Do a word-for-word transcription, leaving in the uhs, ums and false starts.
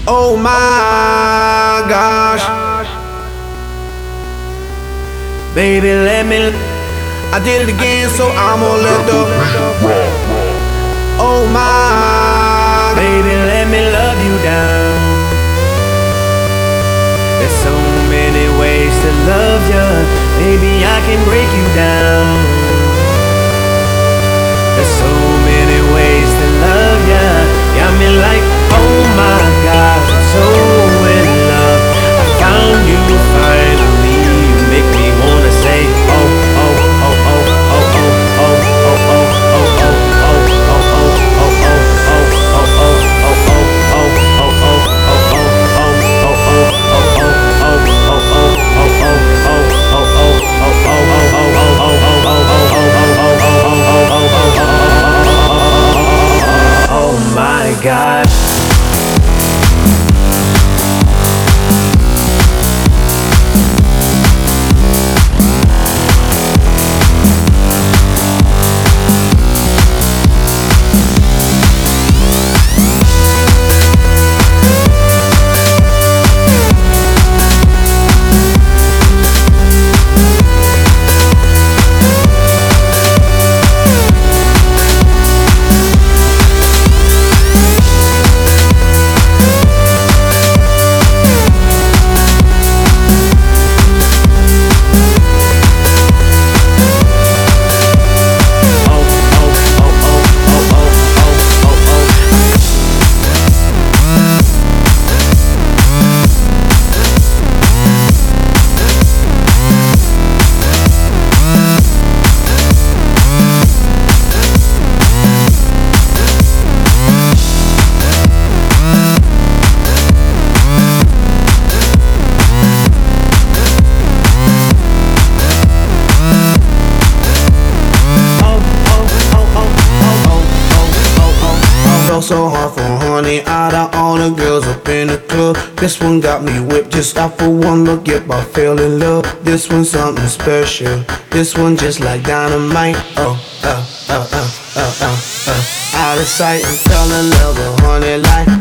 Oh my gosh, baby, let me. I did it again, so I'm gonna let the. Oh my, baby, let me love you down. There's so many ways to love you. Maybe I can break you down. There's so many ways to love you. Got me like, oh my gosh, I'm so in love. I found you finally. You make me wanna say, oh, oh, oh, oh, oh, oh, oh, oh, oh, oh, oh, oh my God. So hard for honey, out of all the girls up in the club. This one got me whipped just off for one look. Yep, I fell in love. This one's something special. This one just like dynamite. Oh, uh, uh, uh, uh, uh, uh. Out of sight and fell in love with honey like